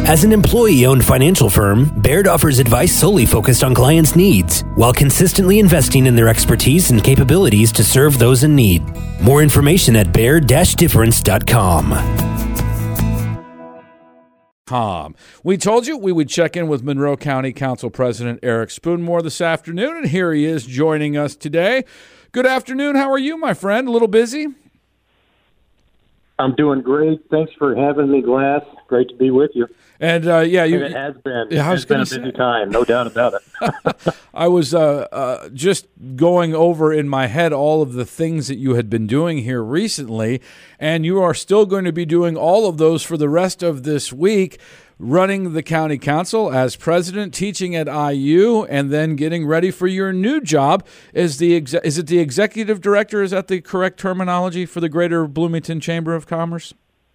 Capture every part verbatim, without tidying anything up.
As an employee-owned financial firm, Baird offers advice solely focused on clients' needs, while consistently investing in their expertise and capabilities to serve those in need. More information at baird dash difference dot com. Com. We told you we would check in with Monroe County Council President Eric Spoonmore this afternoon, and here he is joining us today. Good afternoon. How are you, my friend? A little busy? I'm doing great. Thanks for having me, Glass. Great to be with you. And uh, yeah, you, and it has been. Yeah, it's been a busy say. time, no doubt about it. I was uh, uh, just going over in my head all of the things that you had been doing here recently, and you are still going to be doing all of those for the rest of this week, running the county council as president, teaching at I U, and then getting ready for your new job as the exe- is it the executive director? Is that the correct terminology for the Greater Bloomington Chamber of Commerce?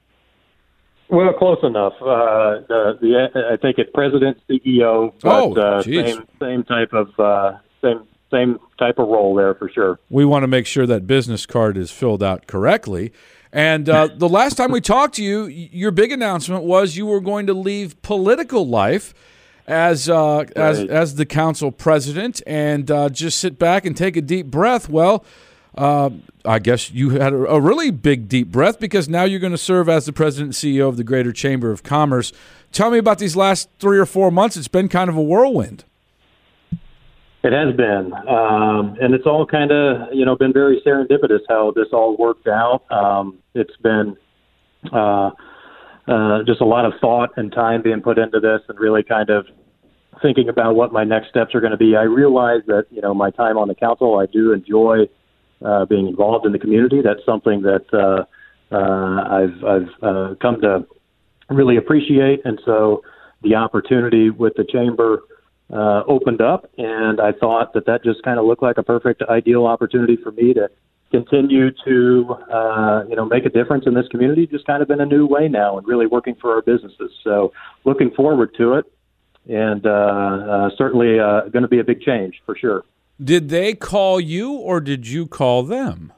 Well, close enough. Uh, the, the I think it's president, C E O, but oh, uh, same same type of uh, same same type of role there for sure. We want to make sure that business card is filled out correctly. And uh, the last time we talked to you, your big announcement was you were going to leave political life as uh, right. as as the council president and uh, just sit back and take a deep breath. Well, uh, I guess you had a, a really big deep breath because now you're going to serve as the president and C E O of the Greater Chamber of Commerce. Tell me about these last three or four months. It's been kind of a whirlwind. It has been, um, and it's all kind of, you know, been very serendipitous how this all worked out. Um, it's been uh, uh, just a lot of thought and time being put into this and really kind of thinking about what my next steps are going to be. I realize that, you know, my time on the council, I do enjoy uh, being involved in the community. That's something that uh, uh, I've, I've uh, come to really appreciate. And so the opportunity with the chamber Uh, opened up, and I thought that that just kind of looked like a perfect, ideal opportunity for me to continue to, uh, you know, make a difference in this community, just kind of in a new way now, and really working for our businesses. So, looking forward to it, and uh, uh, certainly uh, going to be a big change for sure. Did they call you, or did you call them?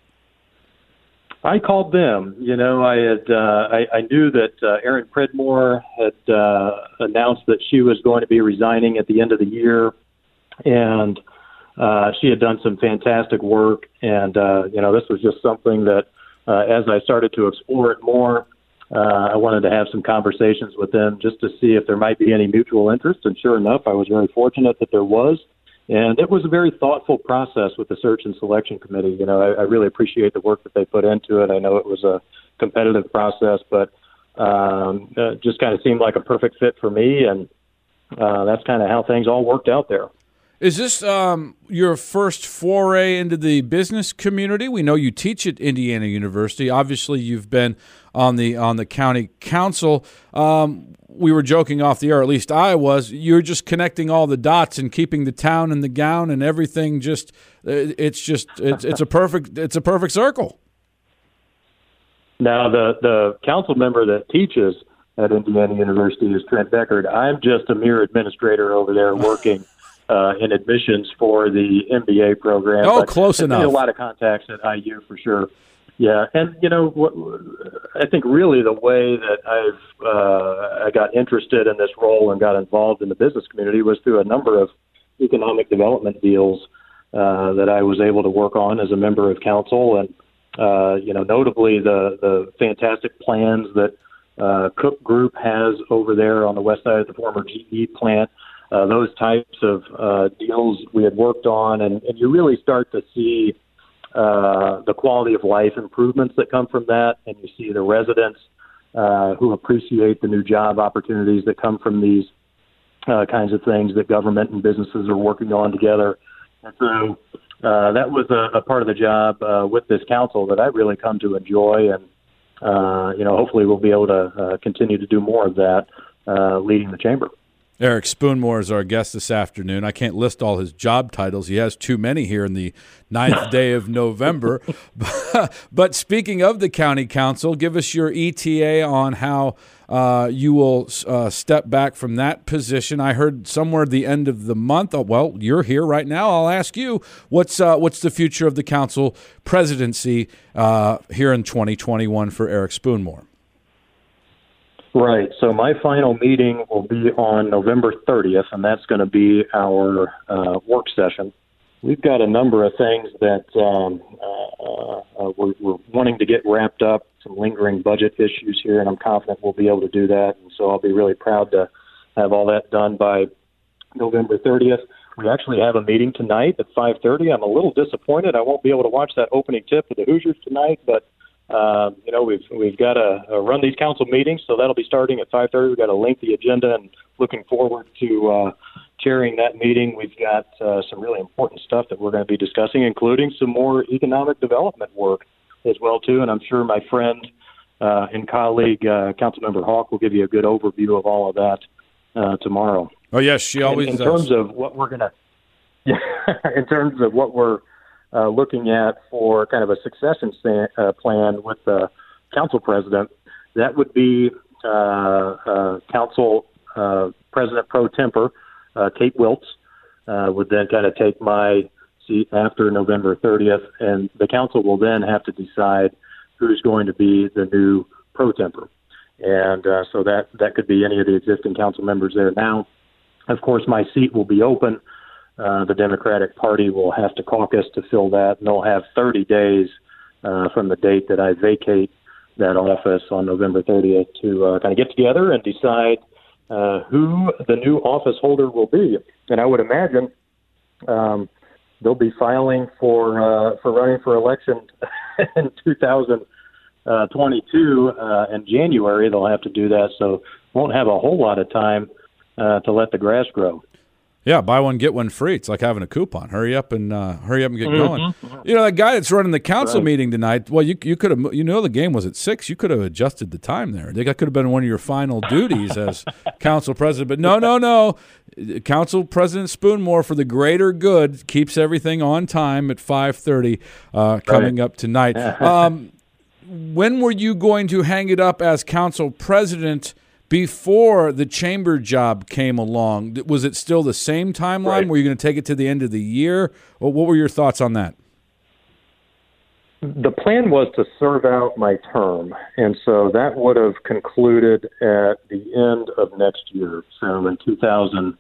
I called them. You know, I had uh, I, I knew that uh, Erin Predmore had uh, announced that she was going to be resigning at the end of the year, and uh, she had done some fantastic work. And uh, you know, this was just something that, uh, as I started to explore it more, uh, I wanted to have some conversations with them just to see if there might be any mutual interest. And sure enough, I was very fortunate that there was. And it was a very thoughtful process with the search and selection committee. You know, I, I really appreciate the work that they put into it. I know it was a competitive process, but um, it just kind of seemed like a perfect fit for me, and uh, that's kind of how things all worked out there. Is this um, your first foray into the business community? We know you teach at Indiana University. Obviously, you've been on the on the county council. Um, we were joking off the air, at least I was. You're just connecting all the dots and keeping the town in the gown and everything. Just it's just it's it's a perfect it's a perfect circle. Now, the the council member that teaches at Indiana University is Trent Deckard. I'm just a mere administrator over there working uh, in admissions for the M B A program. Oh, but close enough. A lot of contacts at I U for sure. Yeah, and you know, what, I think really the way that I've uh, I got interested in this role and got involved in the business community was through a number of economic development deals uh, that I was able to work on as a member of council, and uh, you know, notably the the fantastic plans that uh, Cook Group has over there on the west side of the former G E plant. Uh, those types of uh, deals we had worked on, and, and you really start to see Uh, the quality of life improvements that come from that, and you see the residents uh, who appreciate the new job opportunities that come from these uh, kinds of things that government and businesses are working on together. And so uh, that was a, a part of the job uh, with this council that I really come to enjoy, and uh, you know, hopefully we'll be able to uh, continue to do more of that uh, leading the chamber. Eric Spoonmore is our guest this afternoon. I can't list all his job titles. He has too many here in the ninth day of November. But speaking of the county council, give us your E T A on how uh, you will uh, step back from that position. I heard somewhere at the end of the month. Oh, well, you're here right now. I'll ask you, what's uh, what's the future of the council presidency uh, here in twenty twenty-one for Eric Spoonmore? Right. So my final meeting will be on November thirtieth, and that's going to be our uh, work session. We've got a number of things that um, uh, uh, we're, we're wanting to get wrapped up, some lingering budget issues here, and I'm confident we'll be able to do that. And so I'll be really proud to have all that done by November thirtieth. We actually have a meeting tonight at five thirty. I'm a little disappointed I won't be able to watch that opening tip with the Hoosiers tonight, but uh, you know we've we've got to uh, run these council meetings, so that'll be starting at five thirty. We've got a lengthy agenda, and looking forward to uh, chairing that meeting. We've got uh, some really important stuff that we're going to be discussing, including some more economic development work as well too. And I'm sure my friend uh, and colleague, uh, Councilmember Hawk, will give you a good overview of all of that uh, tomorrow. Oh yes, she always in, in does. terms of what we're gonna, yeah, in terms of what we're uh, looking at for kind of a succession sta- uh, plan with the council president, that would be uh, uh, council uh, president pro tempore uh, Kate Wiltz uh, would then kind of take my seat after November thirtieth, and the council will then have to decide who's going to be the new pro tempore, and uh, so that that could be any of the existing council members there now. Of course, my seat will be open. Uh, the Democratic Party will have to caucus to fill that, and they'll have thirty days uh, from the date that I vacate that office on November thirtieth to uh, kind of get together and decide uh, who the new office holder will be. And I would imagine um, they'll be filing for uh, for running for election in two thousand twenty-two uh, in January. They'll have to do that, so won't have a whole lot of time Uh, to let the grass grow. Yeah, buy one get one free. It's like having a coupon. Hurry up and uh, hurry up and get Mm-hmm. going. You know, that guy that's running the council Right. meeting tonight. Well, you you could have. You know, the game was at six. You could have adjusted the time there. That could have been one of your final duties as council president. But no, no, no. Council President Spoonmore, for the greater good, keeps everything on time at five thirty. Uh, coming Right. up tonight. um, when were you going to hang it up as council president? Before the chamber job came along, was it still the same timeline? Right. Were you going to take it to the end of the year? Or what were your thoughts on that? The plan was to serve out my term, and so that would have concluded at the end of next year. So in two thousand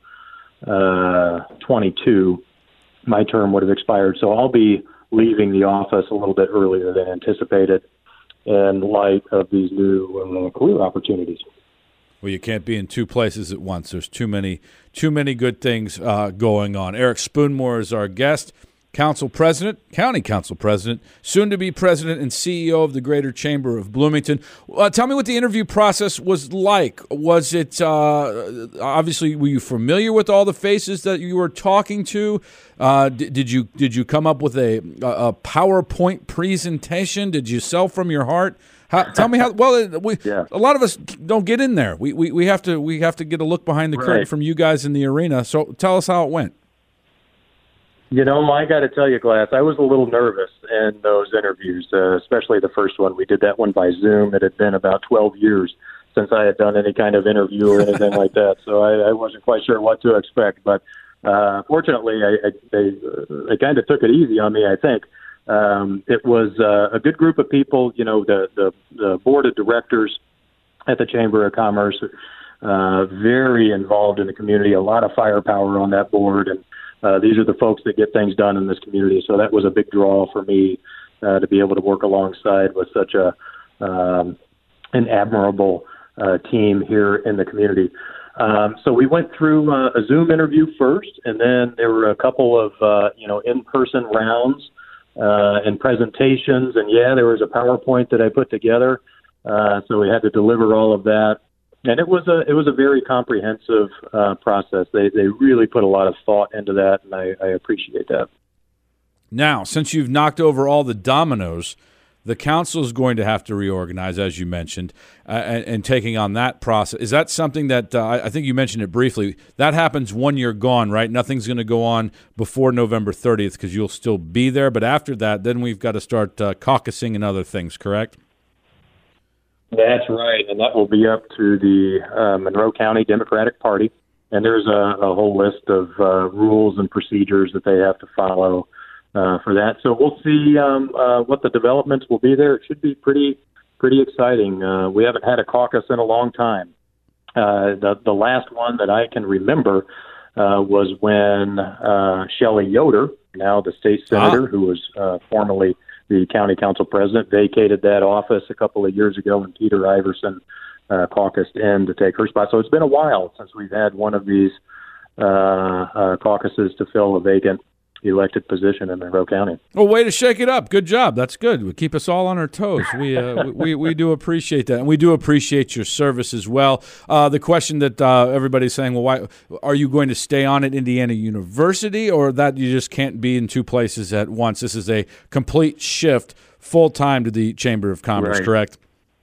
twenty-two, my term would have expired. So I'll be leaving the office a little bit earlier than anticipated in light of these new uh, career opportunities. Well, you can't be in two places at once. There's too many, too many good things uh, going on. Eric Spoonmore is our guest, council president, county council president, soon to be president and C E O of the Greater Chamber of Bloomington. Uh, tell me what the interview process was like. Was it uh, obviously were you familiar with all the faces that you were talking to? Uh, did, did you did you come up with a, a PowerPoint presentation? Did you sell from your heart? How, tell me how. Well, we, Yeah. a lot of us don't get in there. We, we we have to we have to get a look behind the curtain Right. from you guys in the arena. So tell us how it went. You know, I got to tell you, Glass, I was a little nervous in those interviews, uh, especially the first one. We did that one by Zoom. It had been about twelve years since I had done any kind of interview or anything like that, so I, I wasn't quite sure what to expect. But uh, fortunately, I, I, they, uh, they kind of took it easy on me, I think. Um, it was uh, a good group of people, you know, the, the, the board of directors at the Chamber of Commerce, uh, very involved in the community, a lot of firepower on that board, and uh, these are the folks that get things done in this community. So that was a big draw for me uh, to be able to work alongside with such a um, an admirable uh, team here in the community. Um, so we went through uh, a Zoom interview first, and then there were a couple of uh, you know in-person rounds uh, and presentations. And yeah, there was a PowerPoint that I put together, uh, so we had to deliver all of that. And it was a it was a very comprehensive uh, process. They they really put a lot of thought into that, and I, I appreciate that. Now, since you've knocked over all the dominoes, the council is going to have to reorganize, as you mentioned, uh, and, and taking on that process. Is that something that uh, I think you mentioned it briefly? That happens when you're gone, right? Nothing's going to go on before November thirtieth because you'll still be there. But after that, then we've got to start uh, caucusing and other things, correct? That's right, and that will be up to the uh, Monroe County Democratic Party. And there's a, a whole list of uh, rules and procedures that they have to follow uh, for that. So we'll see um, uh, what the developments will be there. It should be pretty pretty exciting. Uh, we haven't had a caucus in a long time. Uh, the the last one that I can remember uh, was when uh, Shelley Yoder, now the state senator, ah. who was uh, formerly the county council president, vacated that office a couple of years ago, and Peter Iverson uh, caucused in to take her spot. So it's been a while since we've had one of these uh, uh, caucuses to fill a vacant elected position in Monroe County. Well, way to shake it up. Good job. That's good. We keep us all on our toes. We uh, we we do appreciate that, and we do appreciate your service as well. Uh, the question that uh, everybody's saying, well, why are you going to stay on at Indiana University, or that you just can't be in two places at once? This is a complete shift, full time to the Chamber of Commerce, right. Correct?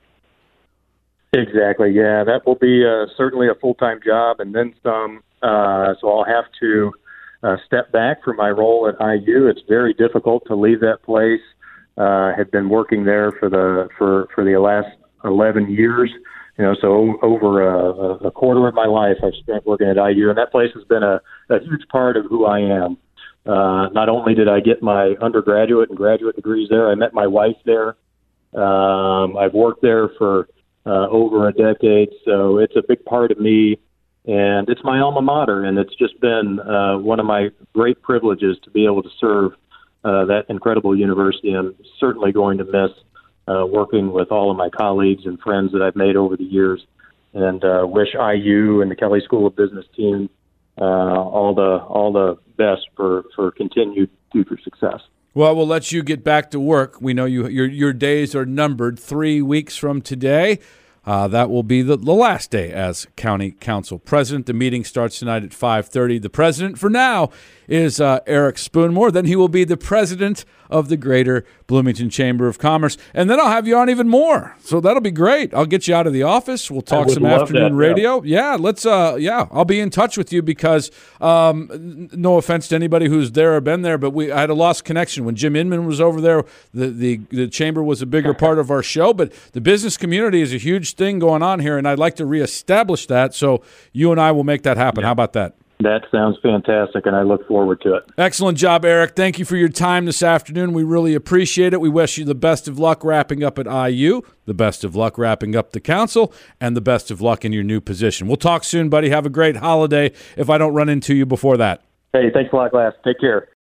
Exactly. Yeah, that will be uh, certainly a full time job, and then some. Uh, so I'll have to. Uh, step back from my role at I U. It's very difficult to leave that place. Uh, had been working there for the for, for the last eleven years. You know, so over a, a quarter of my life I've spent working at I U, and that place has been a, a huge part of who I am. Uh, not only did I get my undergraduate and graduate degrees there, I met my wife there. Um, I've worked there for uh, over a decade, so it's a big part of me. And it's my alma mater, and it's just been uh, one of my great privileges to be able to serve uh, that incredible university. I'm certainly going to miss uh, working with all of my colleagues and friends that I've made over the years, and uh, wish I U and the Kelley School of Business team uh, all the all the best for, for continued future success. Well, we'll let you get back to work. We know you your your days are numbered. Three weeks from today. Uh, that will be the, the last day as county council president. The meeting starts tonight at five thirty. The president for now is uh, Eric Spoonmore. Then he will be the president of the Greater Bloomington Chamber of Commerce. And then I'll have you on even more. So that'll be great. I'll get you out of the office. We'll talk some afternoon that, radio. Yeah. yeah, let's. Uh, yeah, I'll be in touch with you because um, no offense to anybody who's there or been there, but we I had a lost connection when Jim Inman was over there. The the, the chamber was a bigger part of our show, but the business community is a huge thing going on here, and I'd like to reestablish that. So you and I will make that happen. Yeah. How about that? That sounds fantastic, and I look forward to it. Excellent job, Eric. Thank you for your time this afternoon. We really appreciate it. We wish you the best of luck wrapping up at I U, the best of luck wrapping up the council, and the best of luck in your new position. We'll talk soon, buddy. Have a great holiday if I don't run into you before that. Hey, thanks a lot, Glass. Take care.